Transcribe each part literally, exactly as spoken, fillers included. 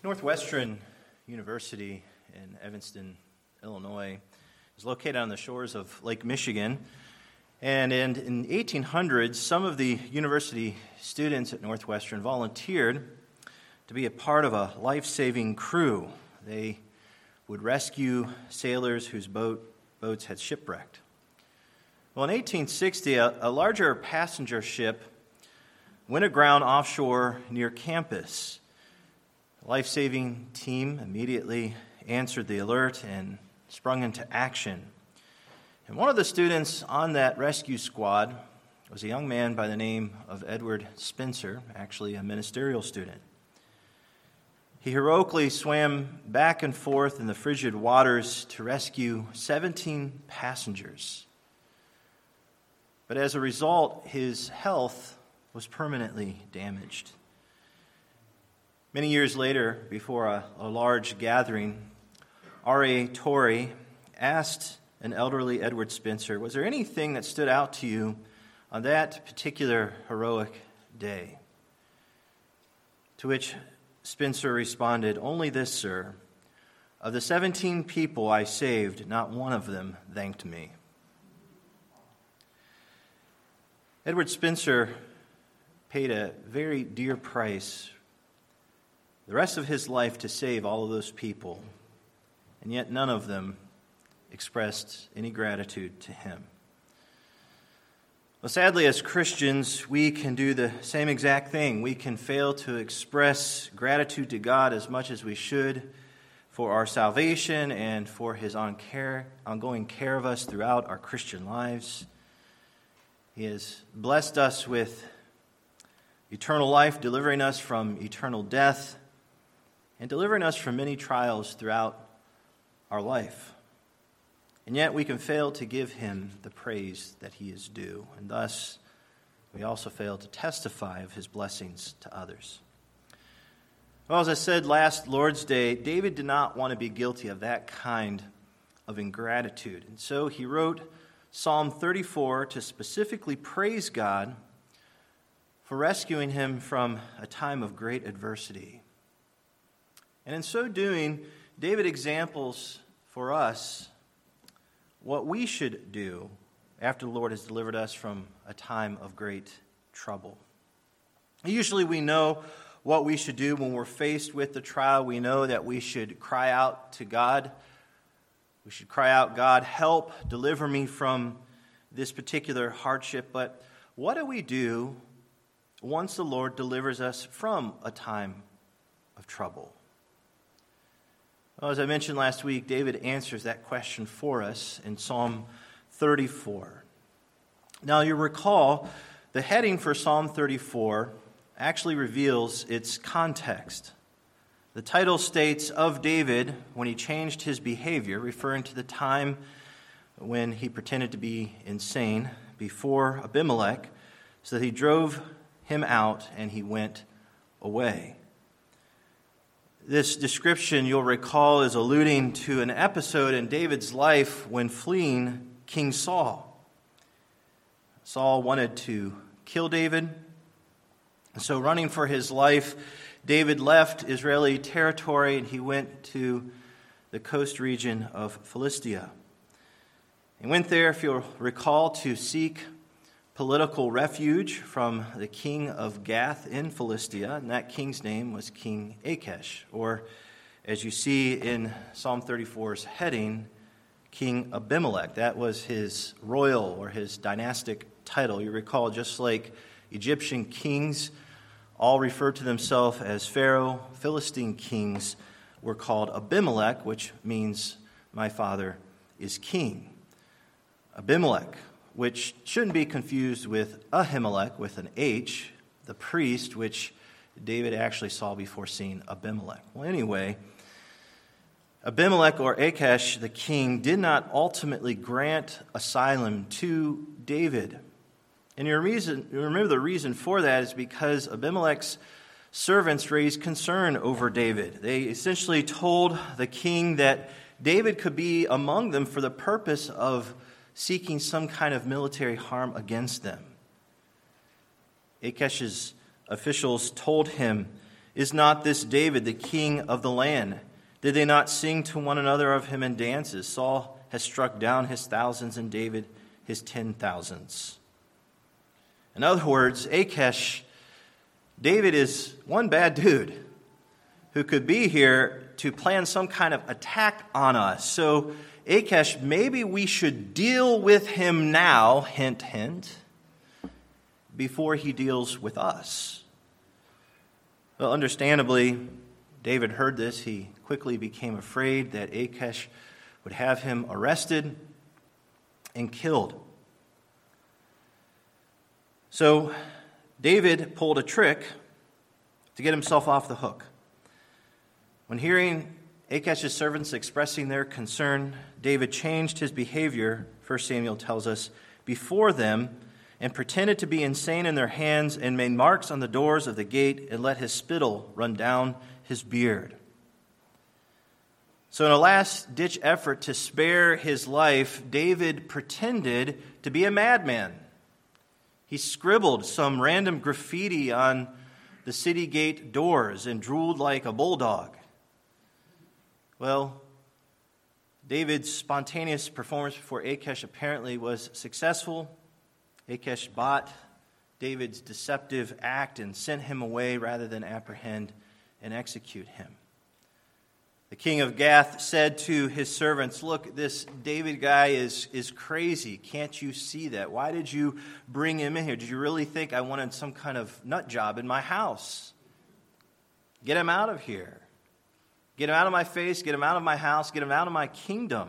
Northwestern University in Evanston, Illinois, is located on the shores of Lake Michigan. And in, in the eighteen hundreds, some of the university students at Northwestern volunteered to be a part of a life-saving crew. They would rescue sailors whose boat, boats had shipwrecked. Well, in eighteen sixty, a, a larger passenger ship went aground offshore near campus. The life-saving team immediately answered the alert and sprung into action. And one of the students on that rescue squad was a young man by the name of Edward Spencer, actually a ministerial student. He heroically swam back and forth in the frigid waters to rescue seventeen passengers. But as a result, his health was permanently damaged. Many years later, before a, a large gathering, R A Torrey asked an elderly Edward Spencer, was there anything that stood out to you on that particular heroic day? To which Spencer responded, only this, sir. Of the seventeen people I saved, not one of them thanked me. Edward Spencer paid a very dear price the rest of his life to save all of those people, and yet none of them expressed any gratitude to him. Well, sadly, as Christians, we can do the same exact thing. We can fail to express gratitude to God as much as we should for our salvation and for his on care, ongoing care of us throughout our Christian lives. He has blessed us with eternal life, delivering us from eternal death, and delivering us from many trials throughout our life. And yet we can fail to give him the praise that he is due, and thus we also fail to testify of his blessings to others. Well, as I said last Lord's Day, David did not want to be guilty of that kind of ingratitude, and so he wrote Psalm thirty-four to specifically praise God for rescuing him from a time of great adversity. And in so doing, David examples for us what we should do after the Lord has delivered us from a time of great trouble. Usually we know what we should do when we're faced with the trial. We know that we should cry out to God. We should cry out, God, help, deliver me from this particular hardship. But what do we do once the Lord delivers us from a time of trouble? Well, as I mentioned last week, David answers that question for us in Psalm thirty-four. Now, you recall, the heading for Psalm thirty-four actually reveals its context. The title states, of David when he changed his behavior, referring to the time when he pretended to be insane before Abimelech, so that he drove him out and he went away. This description, you'll recall, is alluding to an episode in David's life when fleeing King Saul. Saul wanted to kill David, and so running for his life, David left Israeli territory and he went to the coast region of Philistia. He went there, if you'll recall, to seek political refuge from the king of Gath in Philistia, and that king's name was King Achish, or as you see in Psalm thirty-four's heading, King Abimelech. That was his royal or his dynastic title. You recall, just like Egyptian kings all referred to themselves as Pharaoh, Philistine kings were called Abimelech, which means my father is king. Abimelech, which shouldn't be confused with Ahimelech with an H, the priest, which David actually saw before seeing Abimelech. Well, anyway, Abimelech or Achish, the king, did not ultimately grant asylum to David. And your reason, remember the reason for that is because Abimelech's servants raised concern over David. They essentially told the king that David could be among them for the purpose of seeking some kind of military harm against them. Achish's officials told him Is not this David the king of the land? Did they not sing to one another of him in dances? Saul has struck down his thousands and David his ten thousands. In other words, Achish, David is one bad dude who could be here to plan some kind of attack on us. So, Achish, maybe we should deal with him now, hint, hint, before he deals with us. Well, understandably, David heard this. He quickly became afraid that Achish would have him arrested and killed. So, David pulled a trick to get himself off the hook. When hearing Achish's servants expressing their concern, David changed his behavior, First Samuel tells us, before them, and pretended to be insane in their hands, and made marks on the doors of the gate, and let his spittle run down his beard. So in a last-ditch effort to spare his life, David pretended to be a madman. He scribbled some random graffiti on the city gate doors and drooled like a bulldog. Well, David's spontaneous performance before Achish apparently was successful. Achish bought David's deceptive act and sent him away rather than apprehend and execute him. The king of Gath said to his servants, "Look, this David guy is, is crazy. Can't you see that? Why did you bring him in here? Did you really think I wanted some kind of nut job in my house? Get him out of here. Get him out of my face, get him out of my house, get him out of my kingdom."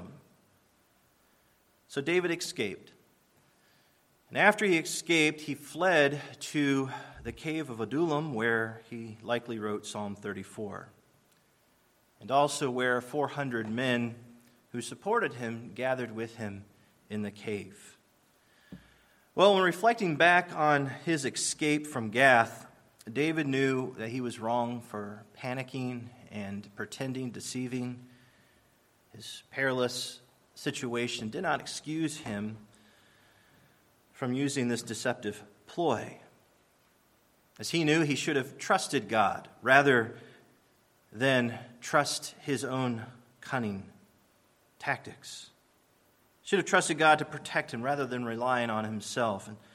So David escaped. And after he escaped, he fled to the cave of Adullam, where he likely wrote Psalm thirty-four. And also where four hundred men who supported him gathered with him in the cave. Well, when reflecting back on his escape from Gath, David knew that he was wrong for panicking and pretending, deceiving. His perilous situation did not excuse him from using this deceptive ploy. As he knew, he should have trusted God rather than trust his own cunning tactics. Should have trusted God to protect him rather than relying on himself. And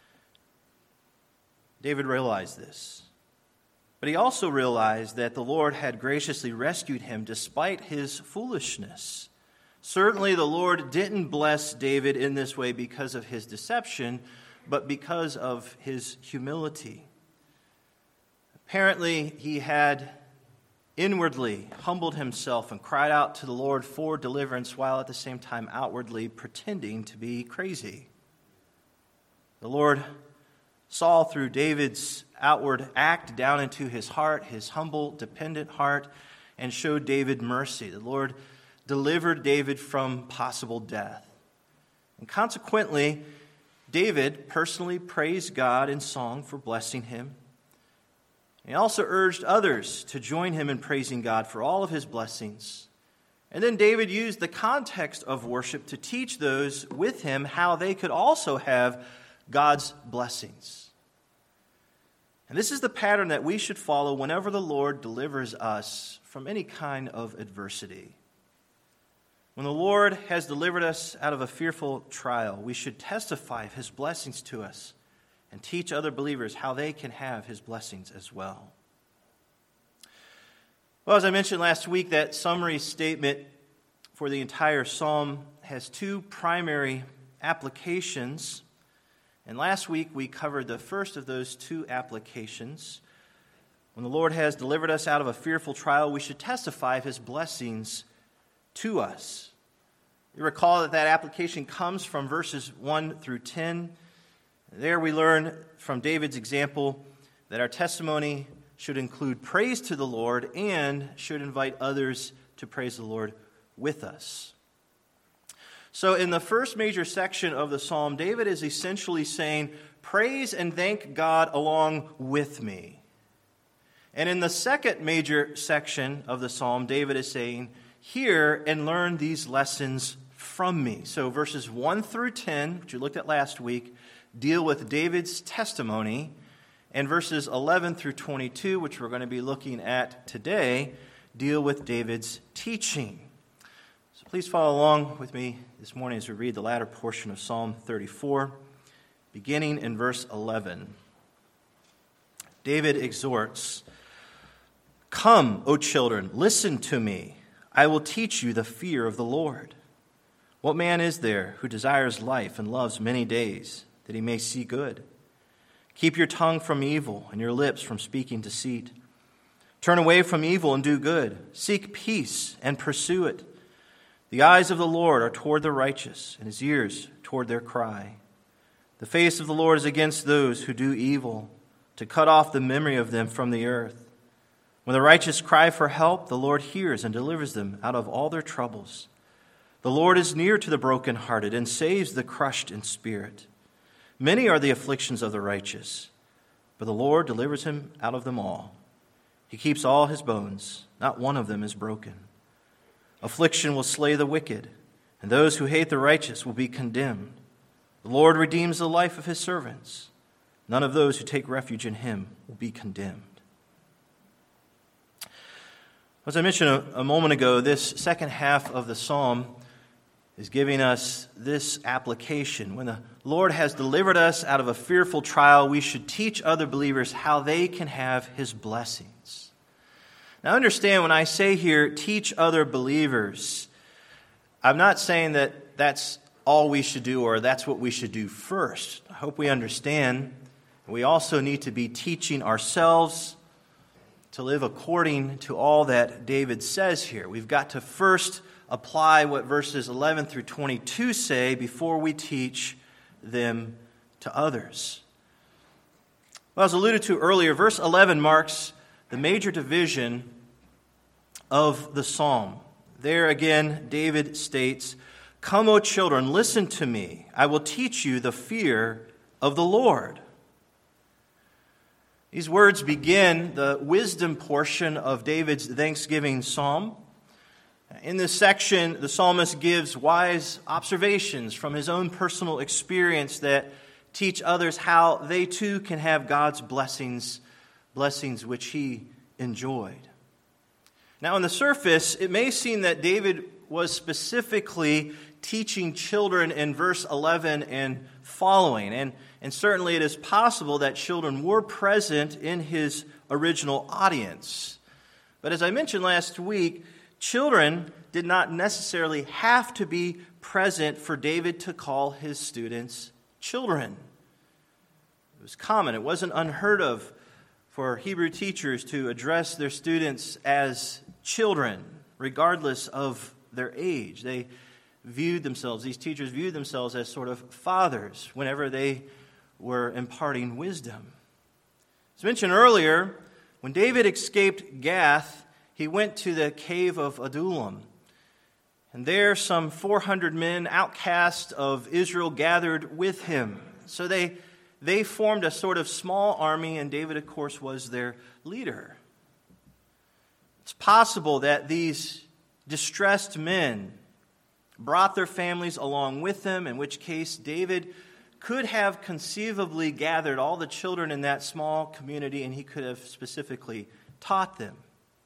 David realized this. But he also realized that the Lord had graciously rescued him despite his foolishness. Certainly the Lord didn't bless David in this way because of his deception, but because of his humility. Apparently, he had inwardly humbled himself and cried out to the Lord for deliverance, while at the same time outwardly pretending to be crazy. The Lord saw through David's outward act down into his heart, his humble, dependent heart, and showed David mercy. The Lord delivered David from possible death. And consequently, David personally praised God in song for blessing him. He also urged others to join him in praising God for all of his blessings. And then David used the context of worship to teach those with him how they could also have God's blessings. And this is the pattern that we should follow whenever the Lord delivers us from any kind of adversity. When the Lord has delivered us out of a fearful trial, we should testify of his blessings to us and teach other believers how they can have his blessings as well. Well, as I mentioned last week, that summary statement for the entire psalm has two primary applications. And last week we covered the first of those two applications. When the Lord has delivered us out of a fearful trial, we should testify of his blessings to us. You recall that that application comes from verses one through ten. There we learn from David's example that our testimony should include praise to the Lord and should invite others to praise the Lord with us. So in the first major section of the psalm, David is essentially saying, praise and thank God along with me. And in the second major section of the psalm, David is saying, hear and learn these lessons from me. So verses one through ten, which we looked at last week, deal with David's testimony. and verses eleven through twenty-two, which we're going to be looking at today, deal with David's teaching. So please follow along with me this morning as we read the latter portion of Psalm thirty-four, beginning in verse eleven. David exhorts, "Come, O children, listen to me. I will teach you the fear of the Lord. What man is there who desires life and loves many days, that he may see good? Keep your tongue from evil and your lips from speaking deceit. Turn away from evil and do good. Seek peace and pursue it. The eyes of the Lord are toward the righteous, and his ears toward their cry. The face of the Lord is against those who do evil, to cut off the memory of them from the earth. When the righteous cry for help, the Lord hears and delivers them out of all their troubles. The Lord is near to the brokenhearted and saves the crushed in spirit. Many are the afflictions of the righteous, but the Lord delivers him out of them all. He keeps all his bones, not one of them is broken. Affliction will slay the wicked, and those who hate the righteous will be condemned. The Lord redeems the life of his servants. None of those who take refuge in him will be condemned." As I mentioned a, a moment ago, this second half of the psalm is giving us this application. When the Lord has delivered us out of a fearful trial, we should teach other believers how they can have his blessings. Now understand, when I say here, teach other believers, I'm not saying that that's all we should do or that's what we should do first. I hope we understand we also need to be teaching ourselves to live according to all that David says here. We've got to first apply what verses eleven through twenty-two say before we teach them to others. Well, as alluded to earlier, verse eleven marks the major division of the psalm. There again, David states, "Come, O children, listen to me. I will teach you the fear of the Lord." These words begin the wisdom portion of David's Thanksgiving psalm. In this section, the psalmist gives wise observations from his own personal experience that teach others how they too can have God's blessings, blessings which he enjoyed. Now, on the surface, it may seem that David was specifically teaching children in verse eleven and following, and And certainly it is possible that children were present in his original audience. But as I mentioned last week, children did not necessarily have to be present for David to call his students children. It was common, it wasn't unheard of for Hebrew teachers to address their students as children, regardless of their age. They viewed themselves, these teachers viewed themselves as sort of fathers whenever they were imparting wisdom. As mentioned earlier, when David escaped Gath, he went to the cave of Adullam. And there some four hundred men, outcasts of Israel, gathered with him. So they, they formed a sort of small army, and David, of course, was their leader. It's possible that these distressed men brought their families along with them, in which case David could have conceivably gathered all the children in that small community, and he could have specifically taught them.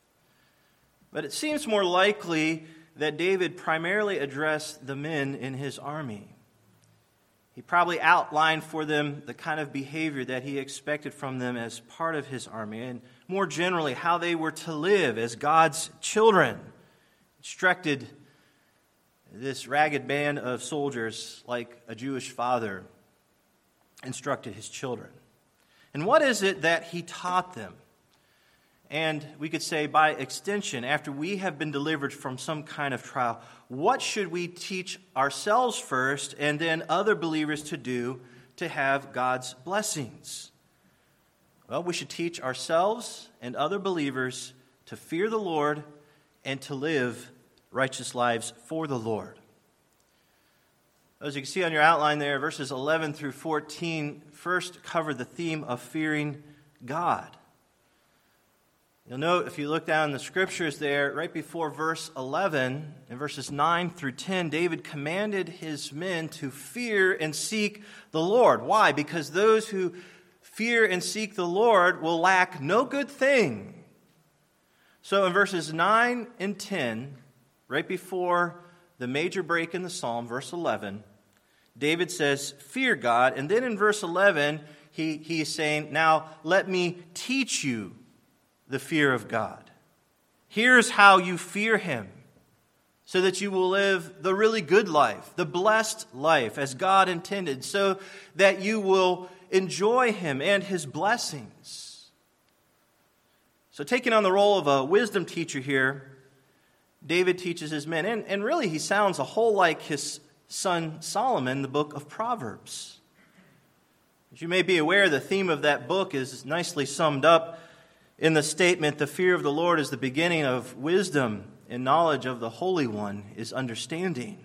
But it seems more likely that David primarily addressed the men in his army. He probably outlined for them the kind of behavior that he expected from them as part of his army, and more generally, how they were to live as God's children. Instructed this ragged band of soldiers like a Jewish father instructed his children. And what is it that he taught them? And we could say, by extension, after we have been delivered from some kind of trial, what should we teach ourselves first and then other believers to do to have God's blessings? Well, we should teach ourselves and other believers to fear the Lord and to live righteous lives for the Lord. As you can see on your outline there, verses eleven through fourteen first cover the theme of fearing God. You'll note, if you look down in the scriptures there, right before verse eleven, in verses nine through ten, David commanded his men to fear and seek the Lord. Why? Because those who fear and seek the Lord will lack no good thing. So in verses nine and ten, right before the major break in the psalm, verse eleven, David says, fear God. And then in verse eleven, he, he is saying, now let me teach you the fear of God. Here's how you fear him, so that you will live the really good life, the blessed life as God intended, so that you will enjoy him and his blessings. So taking on the role of a wisdom teacher here, David teaches his men, and, and really he sounds a whole like his son Solomon, the book of Proverbs. As you may be aware, the theme of that book is nicely summed up in the statement, the fear of the Lord is the beginning of wisdom, and knowledge of the Holy One is understanding.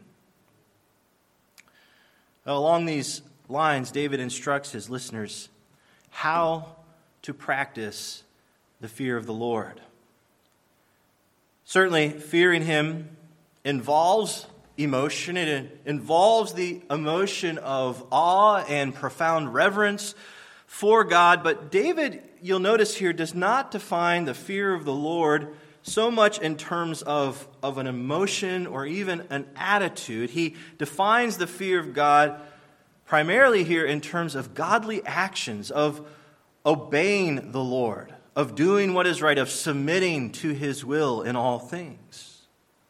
Well, along these lines, David instructs his listeners how to practice the fear of the Lord. Certainly, fearing him involves emotion. It involves the emotion of awe and profound reverence for God. But David, you'll notice here, does not define the fear of the Lord so much in terms of, of an emotion or even an attitude. He defines the fear of God primarily here in terms of godly actions, of obeying the Lord, of doing what is right, of submitting to his will in all things.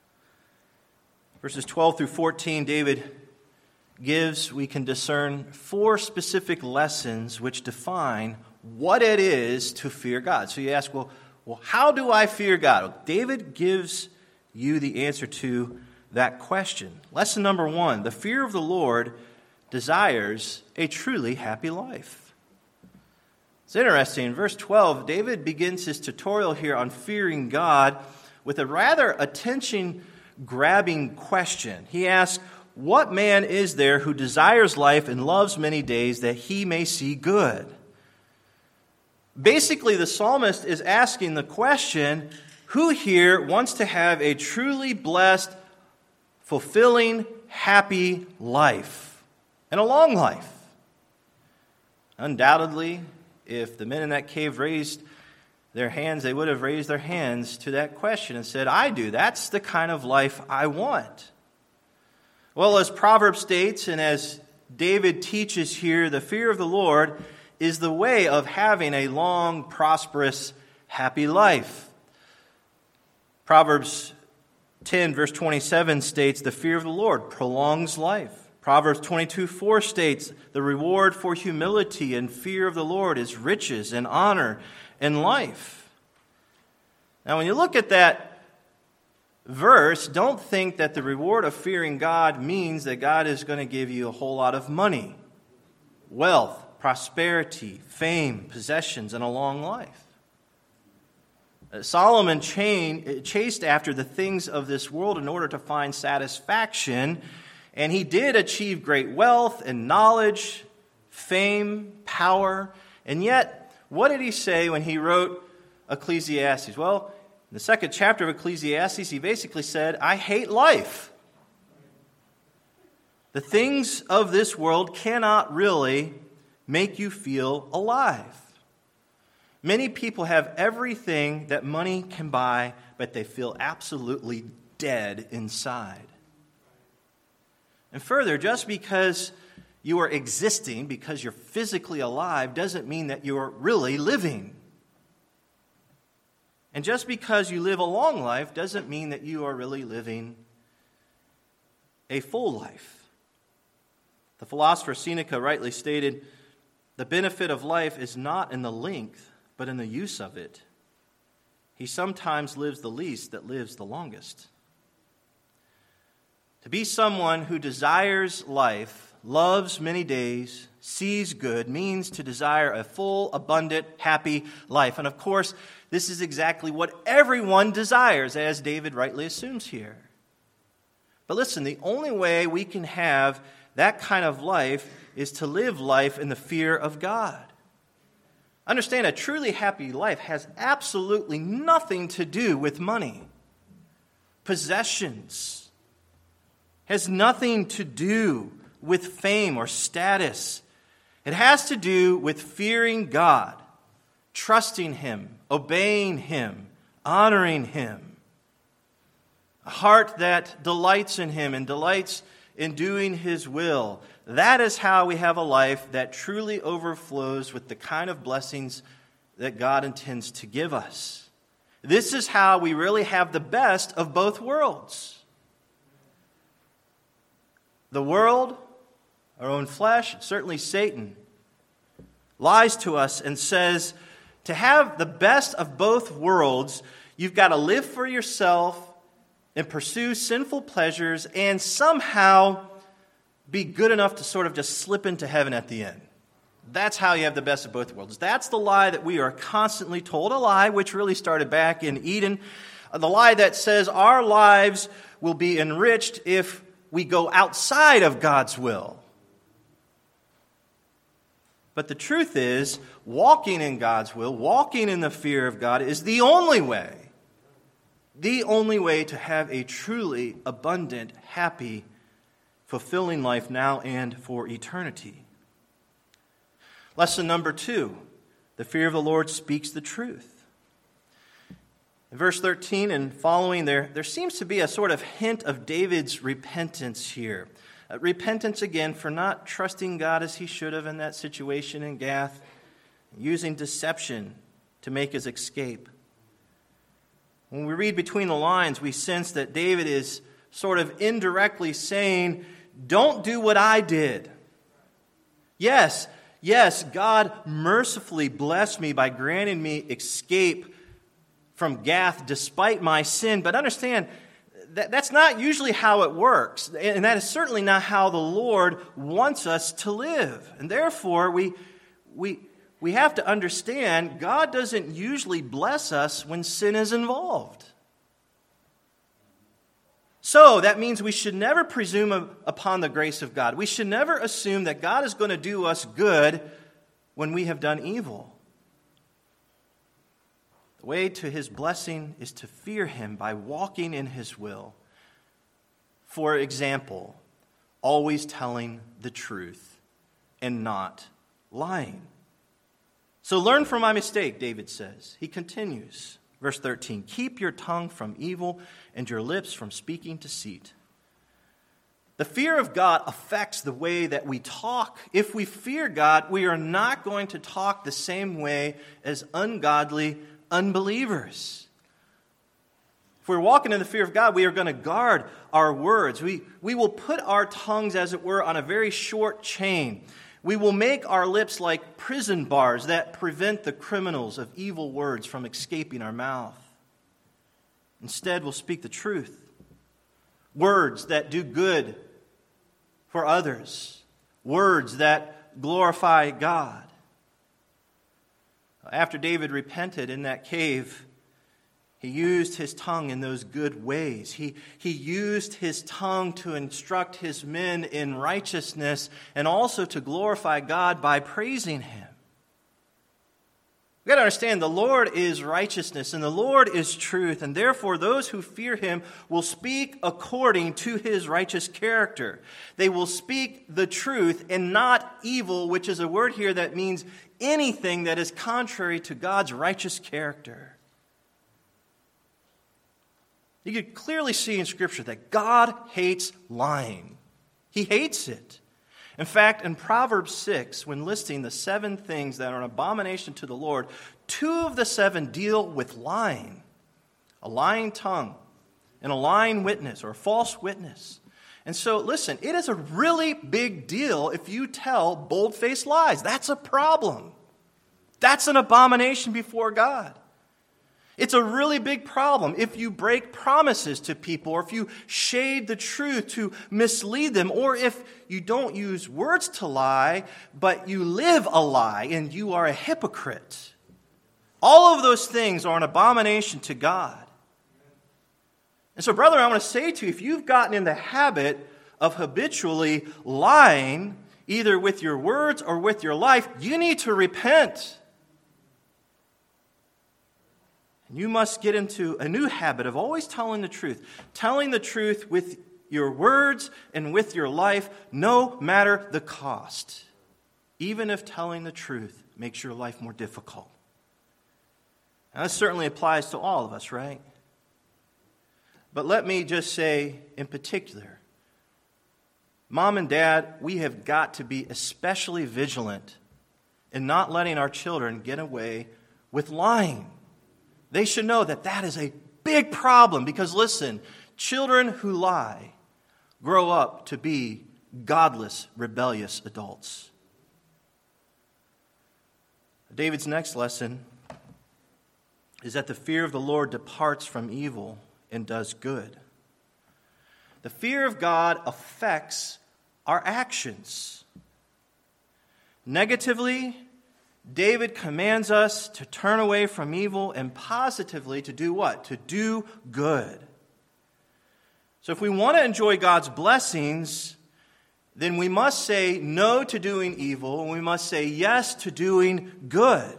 Verses twelve through fourteen, David gives, we can discern, four specific lessons which define what it is to fear God. So you ask, well, Well, how do I fear God? Well, David gives you the answer to that question. Lesson number one, the fear of the Lord desires a truly happy life. It's interesting. In verse twelve, David begins his tutorial here on fearing God with a rather attention-grabbing question. He asks, what man is there who desires life and loves many days that he may see good? Basically, the psalmist is asking the question, who here wants to have a truly blessed, fulfilling, happy life and a long life? Undoubtedly, if the men in that cave raised their hands, they would have raised their hands to that question and said, I do. That's the kind of life I want. Well, as Proverbs states, and as David teaches here, the fear of the Lord is the way of having a long, prosperous, happy life. Proverbs ten, verse twenty-seven states, the fear of the Lord prolongs life. Proverbs twenty-two, four states, the reward for humility and fear of the Lord is riches and honor and life. Now, when you look at that verse, don't think that the reward of fearing God means that God is going to give you a whole lot of money, wealth, prosperity, fame, possessions, and a long life. Solomon chased after the things of this world in order to find satisfaction, and he did achieve great wealth and knowledge, fame, power, and yet, what did he say when he wrote Ecclesiastes? Well, in the second chapter of Ecclesiastes, he basically said, I hate life. The things of this world cannot really make you feel alive. Many people have everything that money can buy, but they feel absolutely dead inside. And further, just because you are existing, because you're physically alive, doesn't mean that you're really living. And just because you live a long life doesn't mean that you are really living a full life. The philosopher Seneca rightly stated, the benefit of life is not in the length, but in the use of it. He sometimes lives the least that lives the longest. To be someone who desires life, loves many days, sees good, means to desire a full, abundant, happy life. And of course, this is exactly what everyone desires, as David rightly assumes here. But listen, the only way we can have that kind of life is to live life in the fear of God. Understand, a truly happy life has absolutely nothing to do with money. Possessions has nothing to do with fame or status. It has to do with fearing God, trusting Him, obeying Him, honoring Him. A heart that delights in Him and delights in doing His will. That is how we have a life that truly overflows with the kind of blessings that God intends to give us. This is how we really have the best of both worlds. The world, our own flesh, certainly Satan, lies to us and says, to have the best of both worlds, you've got to live for yourself and pursue sinful pleasures and somehow be good enough to sort of just slip into heaven at the end. That's how you have the best of both worlds. That's the lie that we are constantly told, a lie which really started back in Eden. The lie that says our lives will be enriched if we go outside of God's will. But the truth is, walking in God's will, walking in the fear of God is the only way, the only way to have a truly abundant, happy, fulfilling life now and for eternity. Lesson number two, the fear of the Lord speaks the truth. In verse thirteen and following there, there seems to be a sort of hint of David's repentance here. Uh, repentance again for not trusting God as he should have in that situation in Gath, using deception to make his escape. When we read between the lines, we sense that David is sort of indirectly saying, don't do what I did. Yes, yes, God mercifully blessed me by granting me escape from Gath despite my sin. But understand, that, that's not usually how it works. And that is certainly not how the Lord wants us to live. And therefore, we, we, we have to understand God doesn't usually bless us when sin is involved. So that means we should never presume upon the grace of God. We should never assume that God is going to do us good when we have done evil. The way to His blessing is to fear Him by walking in His will. For example, always telling the truth and not lying. So learn from my mistake, David says. He continues. Verse thirteen, keep your tongue from evil and your lips from speaking deceit. The fear of God affects the way that we talk. If we fear God, we are not going to talk the same way as ungodly unbelievers. If we're walking in the fear of God, we are going to guard our words. We, we will put our tongues, as it were, on a very short chain. We will make our lips like prison bars that prevent the criminals of evil words from escaping our mouth. Instead, we'll speak the truth. Words that do good for others. Words that glorify God. After David repented in that cave, he used his tongue in those good ways. He, he used his tongue to instruct his men in righteousness and also to glorify God by praising Him. We've got to understand the Lord is righteousness and the Lord is truth, and therefore those who fear Him will speak according to His righteous character. They will speak the truth and not evil, which is a word here that means anything that is contrary to God's righteous character. You can clearly see in Scripture that God hates lying. He hates it. In fact, in Proverbs six, when listing the seven things that are an abomination to the Lord, two of the seven deal with lying. A lying tongue and a lying witness or a false witness. And so, listen, it is a really big deal if you tell bold-faced lies. That's a problem. That's an abomination before God. It's a really big problem if you break promises to people, or if you shade the truth to mislead them, or if you don't use words to lie, but you live a lie and you are a hypocrite. All of those things are an abomination to God. And so, brother, I want to say to you, if you've gotten in the habit of habitually lying, either with your words or with your life, you need to repent. You must get into a new habit of always telling the truth. Telling the truth with your words and with your life, no matter the cost. even if telling the truth makes your life more difficult. Now, this certainly applies to all of us, right? But let me just say in particular, Mom and Dad, we have got to be especially vigilant in not letting our children get away with lying. They should know that that is a big problem because, listen, children who lie grow up to be godless, rebellious adults. David's next lesson is that the fear of the Lord departs from evil and does good. The fear of God affects our actions. Negatively, David commands us to turn away from evil, and positively to do what? To do good. So if we want to enjoy God's blessings, then we must say no to doing evil, and we must say yes to doing good.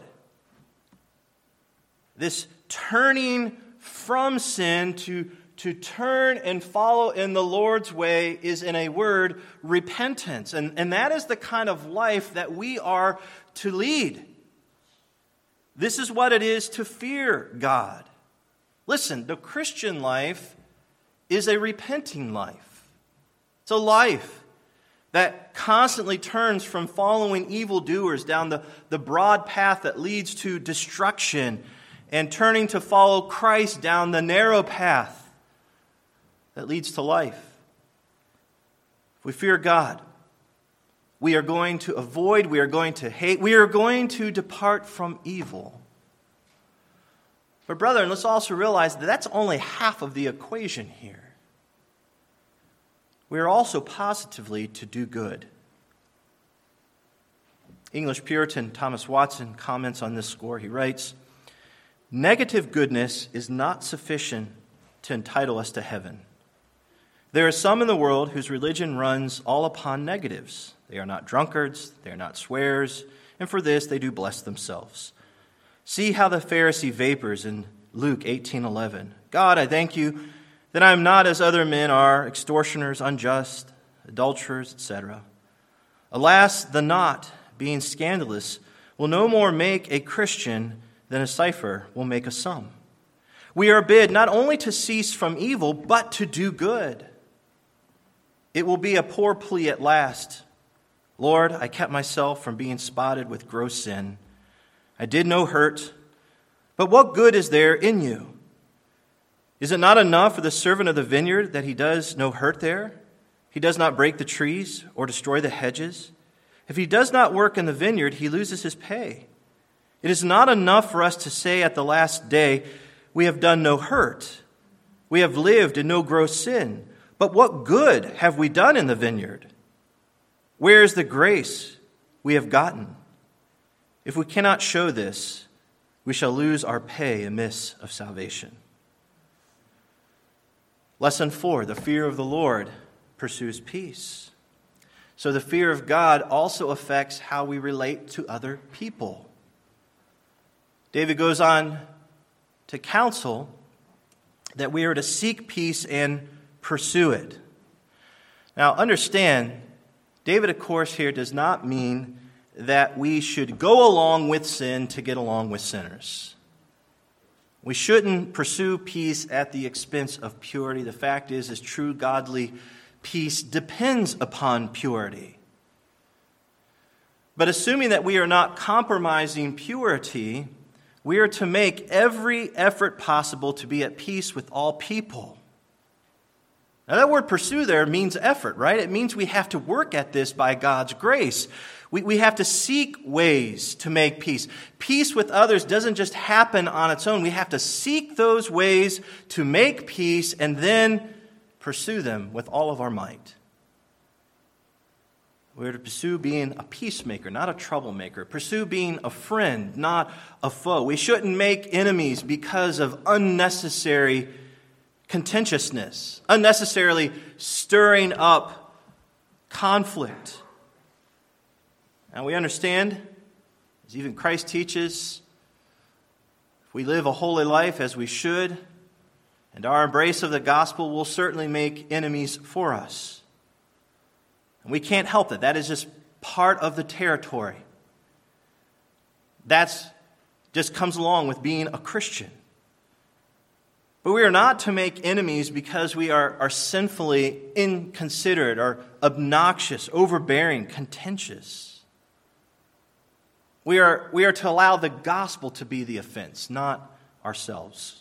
This turning from sin to, to turn and follow in the Lord's way is, in a word, repentance. And, and that is the kind of life that we are to lead. This is what it is to fear God. Listen, the Christian life is a repenting life. It's a life that constantly turns from following evildoers down the, the broad path that leads to destruction and turning to follow Christ down the narrow path that leads to life. If we fear God, we are going to avoid, we are going to hate, we are going to depart from evil. But brethren, let's also realize that that's only half of the equation here. We are also positively to do good. English Puritan Thomas Watson comments on this score. He writes, "Negative goodness is not sufficient to entitle us to heaven. There are some in the world whose religion runs all upon negatives. They are not drunkards, they are not swearers, and for this they do bless themselves. See how the Pharisee vapors in Luke eighteen eleven. God, I thank you that I am not as other men are, extortioners, unjust, adulterers, et cetera. Alas, the not, being scandalous, will no more make a Christian than a cipher will make a sum. We are bid not only to cease from evil, but to do good. It will be a poor plea at last. Lord, I kept myself from being spotted with gross sin. I did no hurt, but what good is there in you? Is it not enough for the servant of the vineyard that he does no hurt there? He does not break the trees or destroy the hedges. If he does not work in the vineyard, he loses his pay. It is not enough for us to say at the last day, we have done no hurt. We have lived in no gross sin. But what good have we done in the vineyard? Where is the grace we have gotten? If we cannot show this, we shall lose our pay amiss of salvation." Lesson four, the fear of the Lord pursues peace. So the fear of God also affects how we relate to other people. David goes on to counsel that we are to seek peace and pursue it. Now understand, David, of course, here does not mean that we should go along with sin to get along with sinners. We shouldn't pursue peace at the expense of purity. The fact is, is true godly peace depends upon purity. But assuming that we are not compromising purity, we are to make every effort possible to be at peace with all people. Now that word pursue there means effort, right? It means we have to work at this by God's grace. We, we have to seek ways to make peace. Peace with others doesn't just happen on its own. We have to seek those ways to make peace and then pursue them with all of our might. We're to pursue being a peacemaker, not a troublemaker. Pursue being a friend, not a foe. We shouldn't make enemies because of unnecessary contentiousness, unnecessarily stirring up conflict. Now we understand, as even Christ teaches, if we live a holy life as we should, and our embrace of the gospel will certainly make enemies for us. And we can't help it. That is just part of the territory. That's just comes along with being a Christian. But we are not to make enemies because we are, are sinfully inconsiderate or obnoxious, overbearing, contentious. We are, we are to allow the gospel to be the offense, not ourselves.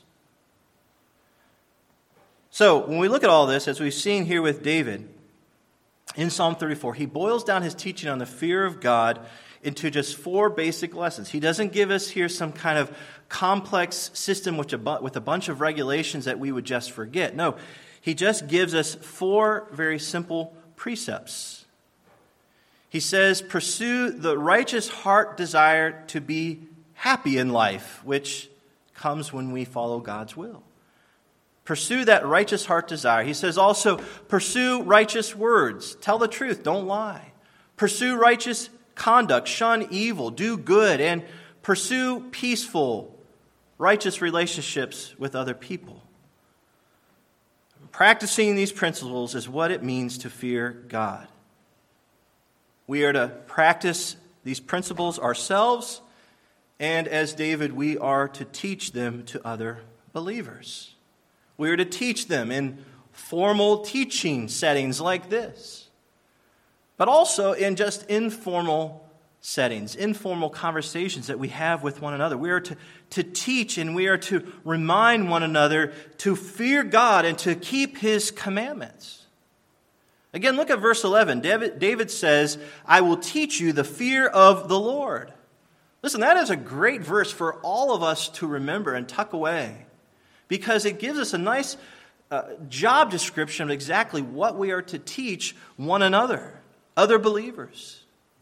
So, when we look at all this, as we've seen here with David, in Psalm thirty-four, he boils down his teaching on the fear of God into just four basic lessons. He doesn't give us here some kind of complex system with a, with a bunch of regulations that we would just forget. No, he just gives us four very simple precepts. He says, pursue the righteous heart desire to be happy in life, which comes when we follow God's will. Pursue that righteous heart desire. He says also, pursue righteous words. Tell the truth, don't lie. Pursue righteous conduct, shun evil, do good, and pursue peaceful, righteous relationships with other people. Practicing these principles is what it means to fear God. We are to practice these principles ourselves, and as David, we are to teach them to other believers. We are to teach them in formal teaching settings like this, but also in just informal settings, informal conversations that we have with one another. We are to, to teach and we are to remind one another to fear God and to keep His commandments. Again, look at verse eleven. David, David says, I will teach you the fear of the Lord. Listen, that is a great verse for all of us to remember and tuck away, because it gives us a nice uh, job description of exactly what we are to teach one another, other believers.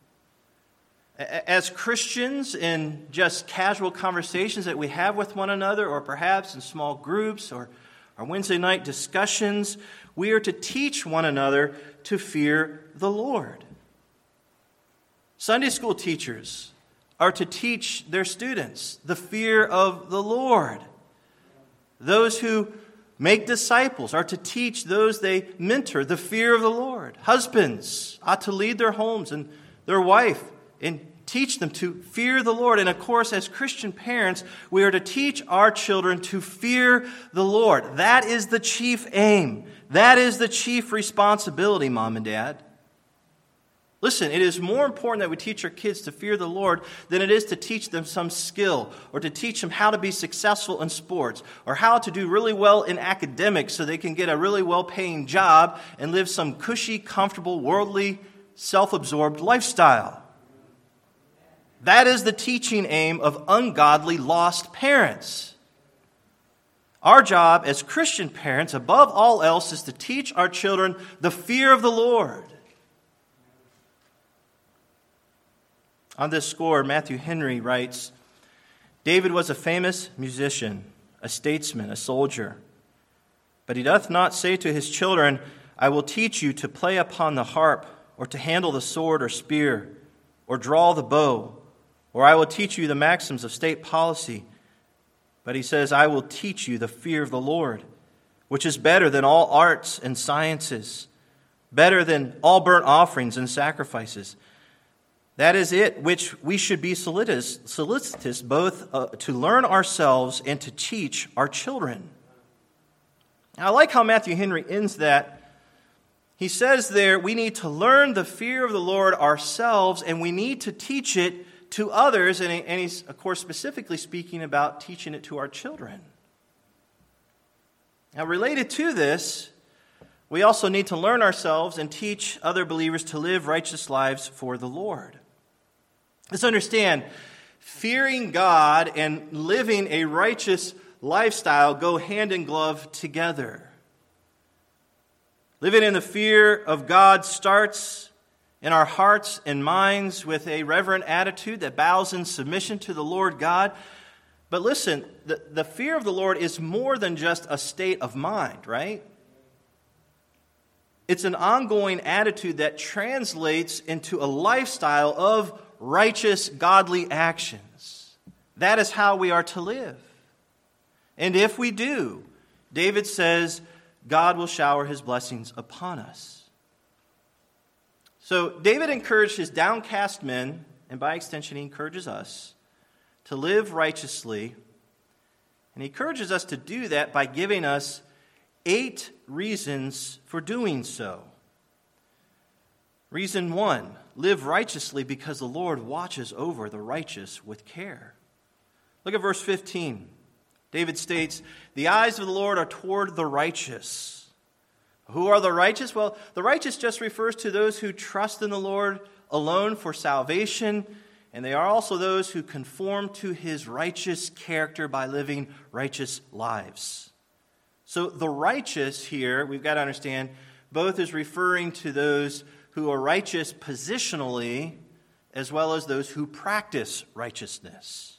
As Christians, in just casual conversations that we have with one another, or perhaps in small groups or our Wednesday night discussions, we are to teach one another to fear the Lord. Sunday school teachers are to teach their students the fear of the Lord. Those who make disciples are to teach those they mentor the fear of the Lord. Husbands ought to lead their homes and their wife and teach them to fear the Lord. And of course, as Christian parents, we are to teach our children to fear the Lord. That is the chief aim. That is the chief responsibility, Mom and Dad. Listen, it is more important that we teach our kids to fear the Lord than it is to teach them some skill, or to teach them how to be successful in sports, or how to do really well in academics so they can get a really well-paying job and live some cushy, comfortable, worldly, self-absorbed lifestyle. That is the teaching aim of ungodly, lost parents. Our job as Christian parents, above all else, is to teach our children the fear of the Lord. On this score, Matthew Henry writes, David was a famous musician, a statesman, a soldier. But he doth not say to his children, I will teach you to play upon the harp, or to handle the sword or spear, or draw the bow, or I will teach you the maxims of state policy. But he says, I will teach you the fear of the Lord, which is better than all arts and sciences, better than all burnt offerings and sacrifices. That is it which we should be solicitous, solicitous both uh, to learn ourselves and to teach our children. Now, I like how Matthew Henry ends that. He says there, we need to learn the fear of the Lord ourselves, and we need to teach it to others, and, and he's, of course, specifically speaking about teaching it to our children. Now, related to this, we also need to learn ourselves and teach other believers to live righteous lives for the Lord. Let's understand, fearing God and living a righteous lifestyle go hand in glove together. Living in the fear of God starts in our hearts and minds with a reverent attitude that bows in submission to the Lord God. But listen, the, the fear of the Lord is more than just a state of mind, right? It's an ongoing attitude that translates into a lifestyle of righteous, godly actions. That is how we are to live. And if we do, David says, God will shower His blessings upon us. So David encouraged his downcast men, and by extension he encourages us, to live righteously. And he encourages us to do that by giving us eight reasons for doing so. Reason one, live righteously because the Lord watches over the righteous with care. Look at verse fifteen. David states, the eyes of the Lord are toward the righteous. Who are the righteous? Well, the righteous just refers to those who trust in the Lord alone for salvation, and they are also those who conform to his righteous character by living righteous lives. So the righteous here, we've got to understand, both is referring to those who are righteous positionally, as well as those who practice righteousness.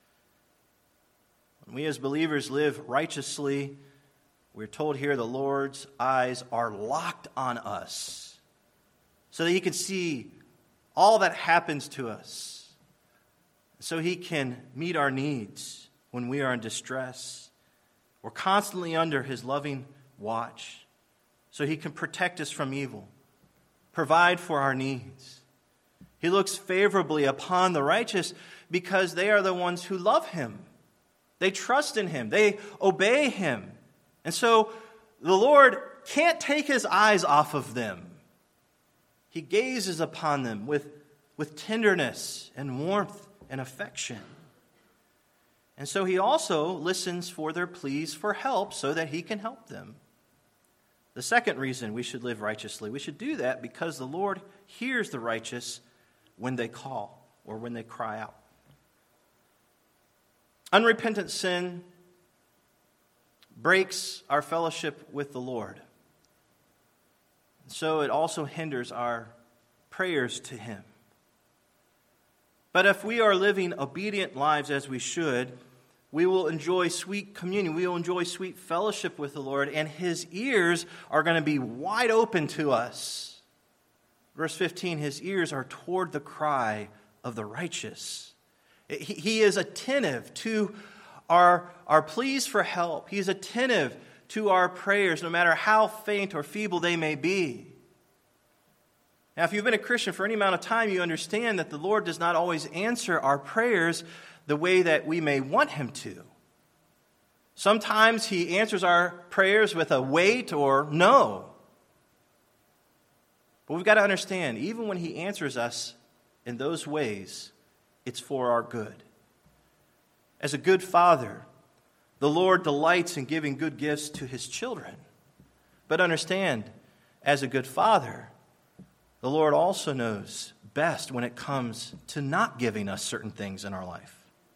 When we as believers live righteously, we're told here the Lord's eyes are locked on us so that he can see all that happens to us, so he can meet our needs when we are in distress. We're constantly under his loving watch so he can protect us from evil, provide for our needs. He looks favorably upon the righteous because they are the ones who love him. They trust in him. They obey him. And so the Lord can't take his eyes off of them. He gazes upon them with, with tenderness and warmth and affection. And so he also listens for their pleas for help so that he can help them. The second reason we should live righteously, we should do that because the Lord hears the righteous when they call or when they cry out. Unrepentant sin breaks our fellowship with the Lord. So it also hinders our prayers to him. But if we are living obedient lives as we should, we will enjoy sweet communion. We will enjoy sweet fellowship with the Lord, and his ears are going to be wide open to us. Verse fifteen, his ears are toward the cry of the righteous. He is attentive to our, our pleas for help. He is attentive to our prayers, no matter how faint or feeble they may be. Now, if you've been a Christian for any amount of time, you understand that the Lord does not always answer our prayers the way that we may want him to. Sometimes he answers our prayers with a wait or no. But we've got to understand, even when he answers us in those ways, it's for our good. As a good father, the Lord delights in giving good gifts to his children. But understand, as a good father, the Lord also knows best when it comes to not giving us certain things in our life.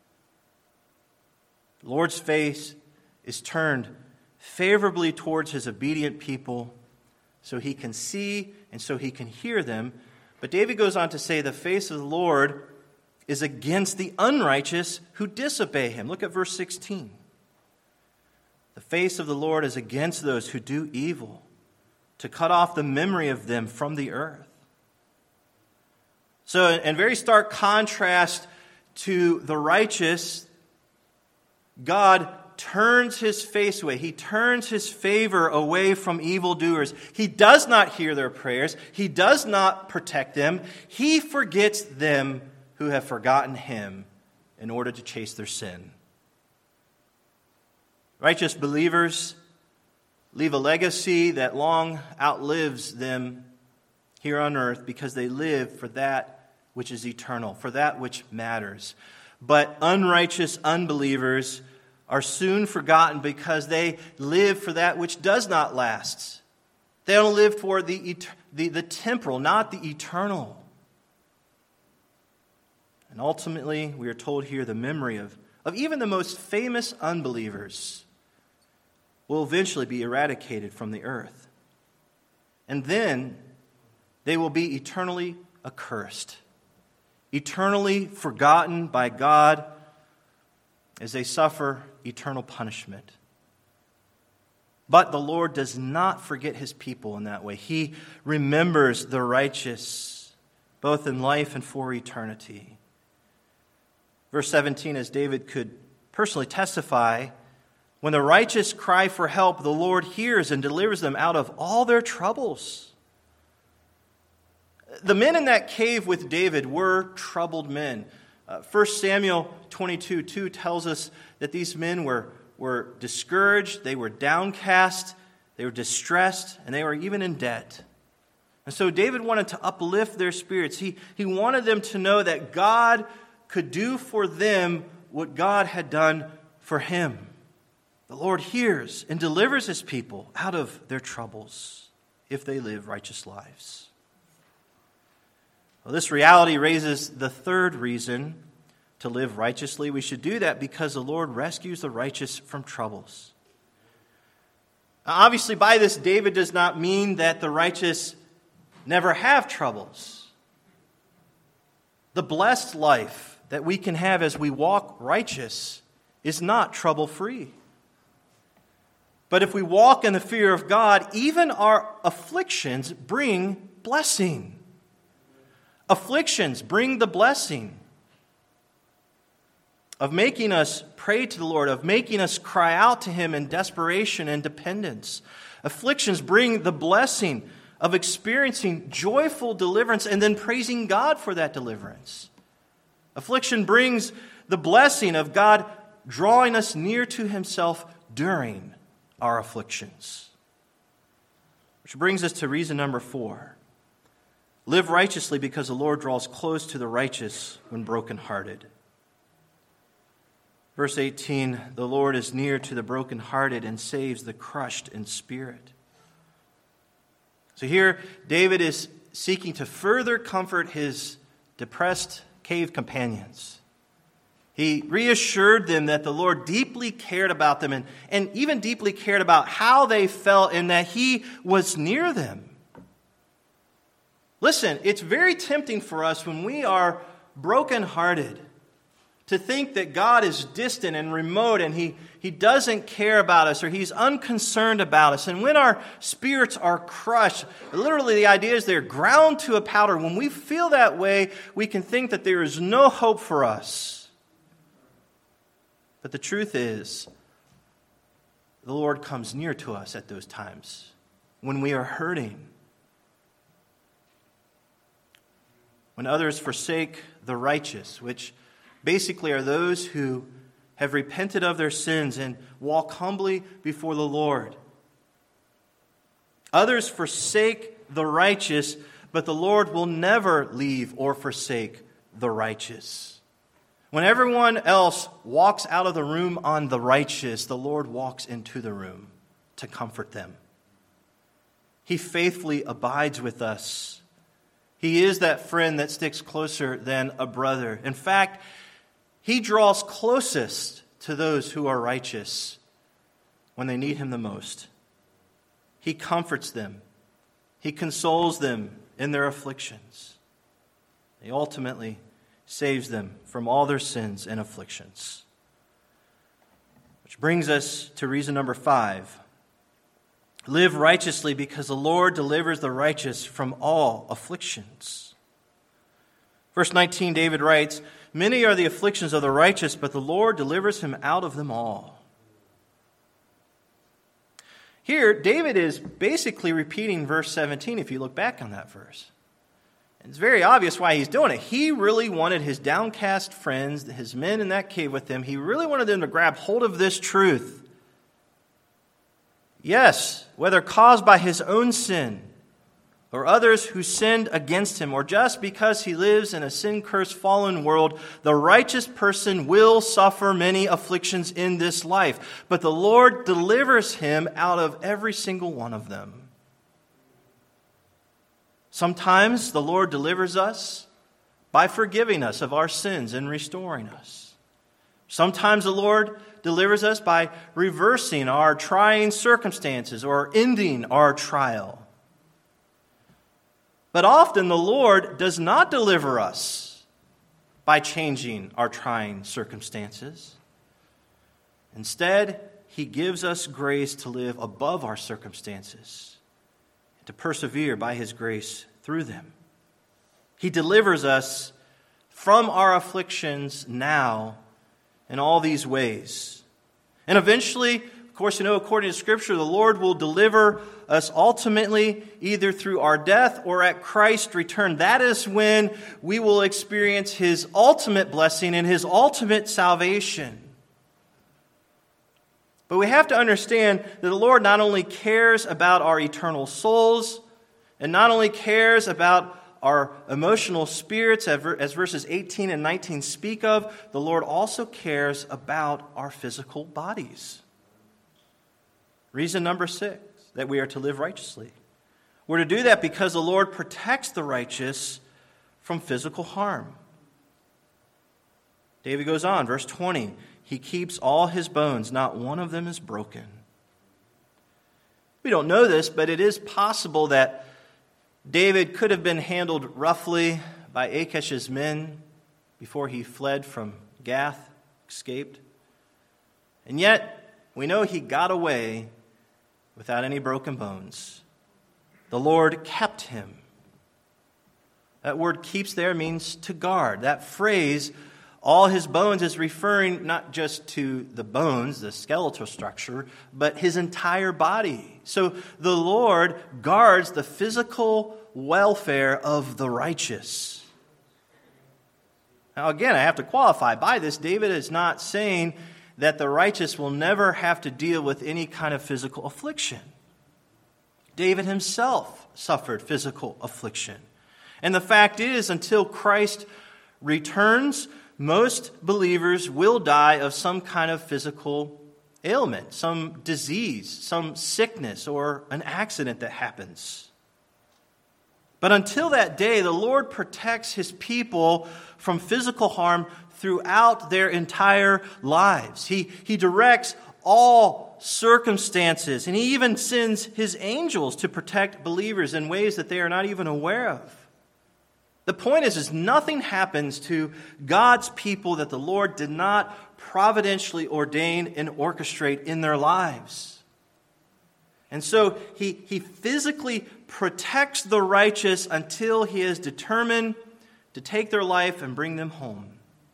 The Lord's face is turned favorably towards his obedient people so he can see and so he can hear them. But David goes on to say the face of the Lord is against the unrighteous who disobey him. Look at verse sixteen. The face of the Lord is against those who do evil, to cut off the memory of them from the earth. So, in very stark contrast to the righteous, God turns his face away. He turns his favor away from evildoers. He does not hear their prayers. He does not protect them. He forgets them who have forgotten him in order to chase their sin. Righteous believers leave a legacy that long outlives them here on earth because they live for that which is eternal, for that which matters. But unrighteous unbelievers are soon forgotten because they live for that which does not last. They don't live for the, the, the temporal, not the eternal. And ultimately, we are told here the memory of, of even the most famous unbelievers will eventually be eradicated from the earth. And then they will be eternally accursed, eternally forgotten by God as they suffer eternal punishment. But the Lord does not forget his people in that way. He remembers the righteous, both in life and for eternity. Verse seventeen, as David could personally testify, when the righteous cry for help, the Lord hears and delivers them out of all their troubles. The men in that cave with David were troubled men. Uh, First Samuel twenty-two two tells us that these men were, were discouraged, they were downcast, they were distressed, and they were even in debt. And so David wanted to uplift their spirits. He, he wanted them to know that God could do for them what God had done for him. The Lord hears and delivers his people out of their troubles if they live righteous lives. Well, this reality raises the third reason to live righteously. We should do that because the Lord rescues the righteous from troubles. Obviously, by this, David does not mean that the righteous never have troubles. The blessed life that we can have as we walk righteous is not trouble-free. But if we walk in the fear of God, even our afflictions bring blessing. Afflictions bring the blessing of making us pray to the Lord, of making us cry out to Him in desperation and dependence. Afflictions bring the blessing of experiencing joyful deliverance and then praising God for that deliverance. Affliction brings the blessing of God drawing us near to Himself during our afflictions. Which brings us to reason number four. Live righteously because the Lord draws close to the righteous when brokenhearted. Verse eighteen, the Lord is near to the brokenhearted and saves the crushed in spirit. So here, David is seeking to further comfort his depressed cave companions. He reassured them that the Lord deeply cared about them and, and even deeply cared about how they felt and that He was near them. Listen, it's very tempting for us when we are brokenhearted to think that God is distant and remote and he, he doesn't care about us or He's unconcerned about us. And when our spirits are crushed, literally the idea is they're ground to a powder. When we feel that way, we can think that there is no hope for us. But the truth is, the Lord comes near to us at those times when we are hurting. When others forsake the righteous, which basically are those who have repented of their sins and walk humbly before the Lord. Others forsake the righteous, but the Lord will never leave or forsake the righteous. When everyone else walks out of the room on the righteous, the Lord walks into the room to comfort them. He faithfully abides with us. He is that friend that sticks closer than a brother. In fact, He draws closest to those who are righteous when they need Him the most. He comforts them. He consoles them in their afflictions. He ultimately saves them from all their sins and afflictions. Which brings us to reason number five. Live righteously because the Lord delivers the righteous from all afflictions. Verse nineteen, David writes, many are the afflictions of the righteous, but the Lord delivers him out of them all. Here, David is basically repeating verse seventeen if you look back on that verse. It's very obvious why he's doing it. He really wanted his downcast friends, his men in that cave with him, he really wanted them to grab hold of this truth. Yes, whether caused by his own sin or others who sinned against him, or just because he lives in a sin-cursed fallen world, the righteous person will suffer many afflictions in this life. But the Lord delivers him out of every single one of them. Sometimes the Lord delivers us by forgiving us of our sins and restoring us. Sometimes the Lord delivers us by reversing our trying circumstances or ending our trial. But often the Lord does not deliver us by changing our trying circumstances. Instead, He gives us grace to live above our circumstances, to persevere by His grace through them. He delivers us from our afflictions now in all these ways. And eventually, Of course, you know, according to Scripture, the Lord will deliver us ultimately either through our death or at Christ's return. That is when we will experience His ultimate blessing and His ultimate salvation. But we have to understand that the Lord not only cares about our eternal souls and not only cares about our emotional spirits, as verses eighteen and nineteen speak of, the Lord also cares about our physical bodies. Reason number six, that we are to live righteously. We're to do that because the Lord protects the righteous from physical harm. David goes on, verse twenty, He keeps all his bones, not one of them is broken. We don't know this, but it is possible that David could have been handled roughly by Achish's men before he fled from Gath, escaped. And yet, we know he got away without any broken bones. The Lord kept him. That word keeps there means to guard. That phrase, all his bones, is referring not just to the bones, the skeletal structure, but his entire body. So the Lord guards the physical welfare of the righteous. Now again, I have to qualify by this. David is not saying that the righteous will never have to deal with any kind of physical affliction. David himself suffered physical affliction. And the fact is, until Christ returns, most believers will die of some kind of physical ailment, some disease, some sickness, or an accident that happens. But until that day, the Lord protects His people from physical harm throughout their entire lives. He, he directs all circumstances, and He even sends His angels to protect believers in ways that they are not even aware of. The point is, is nothing happens to God's people that the Lord did not providentially ordain and orchestrate in their lives. And so he, he physically protects the righteous until He is determined to take their life and bring them home.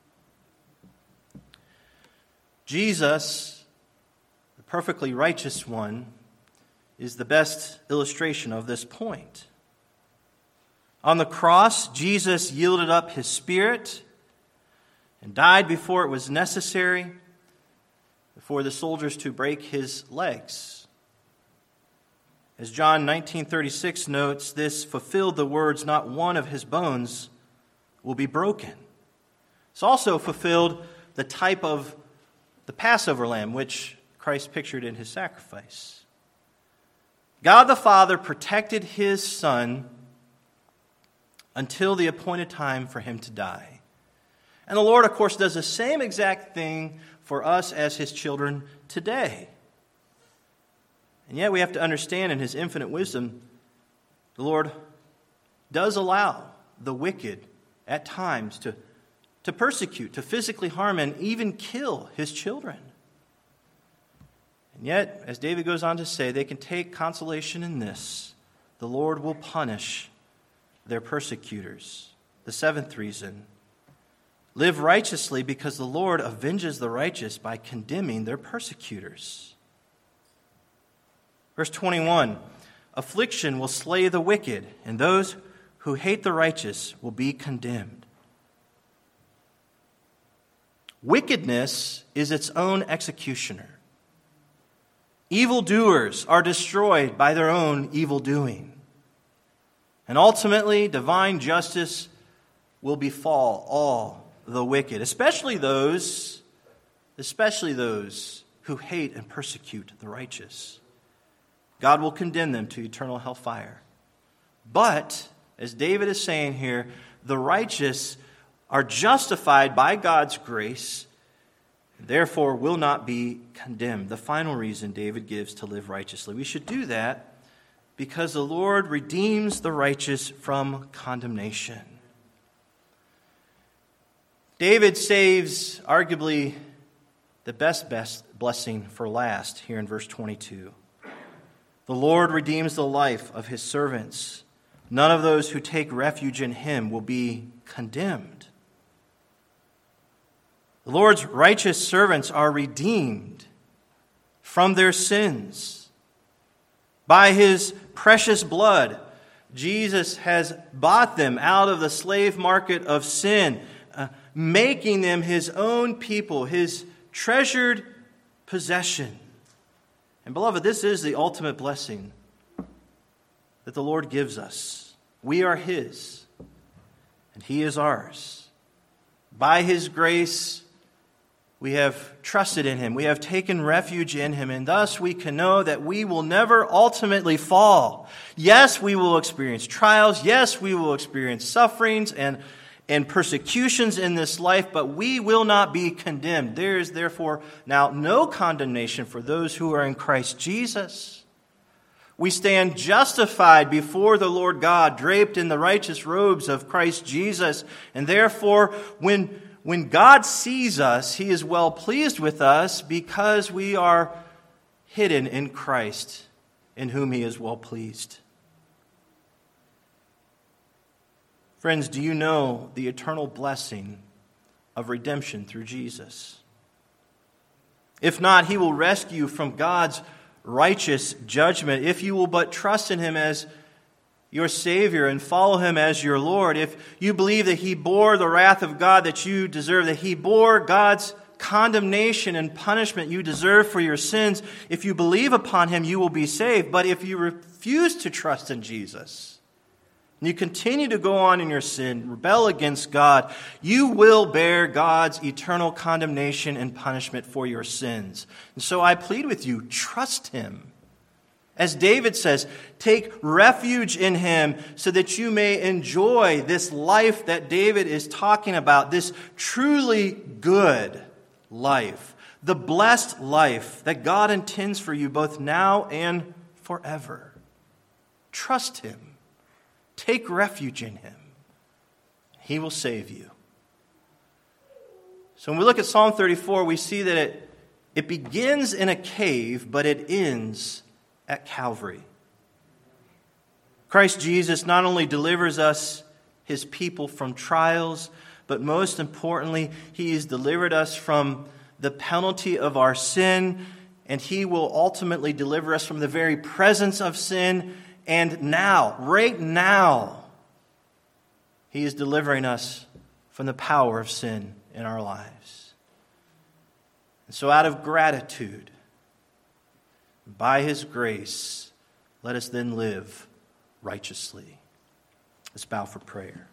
Jesus, the perfectly righteous one, is the best illustration of this point. On the cross, Jesus yielded up His spirit and died before it was necessary for the soldiers to break His legs. As John nineteen thirty-six notes, this fulfilled the words, "Not one of his bones will be broken." It's also fulfilled the type of the Passover lamb, which Christ pictured in His sacrifice. God the Father protected His Son until the appointed time for Him to die. And the Lord, of course, does the same exact thing for us as His children today. And yet we have to understand, in His infinite wisdom, the Lord does allow the wicked at times to, to persecute, to physically harm, and even kill His children. And yet, as David goes on to say, they can take consolation in this: the Lord will punish their persecutors. The seventh reason: live righteously because the Lord avenges the righteous by condemning their persecutors. Verse twenty-one, affliction will slay the wicked, and those who hate the righteous will be condemned. Wickedness is its own executioner. Evildoers are destroyed by their own evil doing. And ultimately, divine justice will befall all the wicked, especially those, especially those who hate and persecute the righteous. God will condemn them to eternal hellfire. But, as David is saying here, the righteous are justified by God's grace, and therefore will not be condemned. The final reason David gives to live righteously. We should do that because the Lord redeems the righteous from condemnation. David saves arguably the best, best blessing for last here in verse twenty-two. The Lord redeems the life of His servants. None of those who take refuge in Him will be condemned. The Lord's righteous servants are redeemed from their sins. By his precious blood, Jesus has bought them out of the slave market of sin, uh, making them his own people, his treasured possession. And beloved, this is the ultimate blessing that the Lord gives us. We are his, and he is ours. By his grace, we have trusted in him. We have taken refuge in him, and thus we can know that we will never ultimately fall. Yes, we will experience trials. Yes, we will experience sufferings and, and persecutions in this life, but we will not be condemned. There is therefore now no condemnation for those who are in Christ Jesus. We stand justified before the Lord God, draped in the righteous robes of Christ Jesus, and therefore when When God sees us, he is well pleased with us because we are hidden in Christ, in whom he is well pleased. Friends, do you know the eternal blessing of redemption through Jesus? If not, he will rescue you from God's righteous judgment if you will but trust in him as your Savior and follow him as your Lord. If you believe that he bore the wrath of God that you deserve, that he bore God's condemnation and punishment you deserve for your sins, if you believe upon him, you will be saved. But if you refuse to trust in Jesus, and you continue to go on in your sin, rebel against God, you will bear God's eternal condemnation and punishment for your sins. And so I plead with you, trust him. As David says, take refuge in him so that you may enjoy this life that David is talking about, this truly good life, the blessed life that God intends for you both now and forever. Trust him. Take refuge in him. He will save you. So when we look at Psalm thirty-four, we see that it, it begins in a cave, but it ends at Calvary. Christ Jesus not only delivers us, his people, from trials, but most importantly, he has delivered us from the penalty of our sin, and he will ultimately deliver us from the very presence of sin. And now, right now, he is delivering us from the power of sin in our lives. And so out of gratitude, by his grace, let us then live righteously. Let's bow for prayer.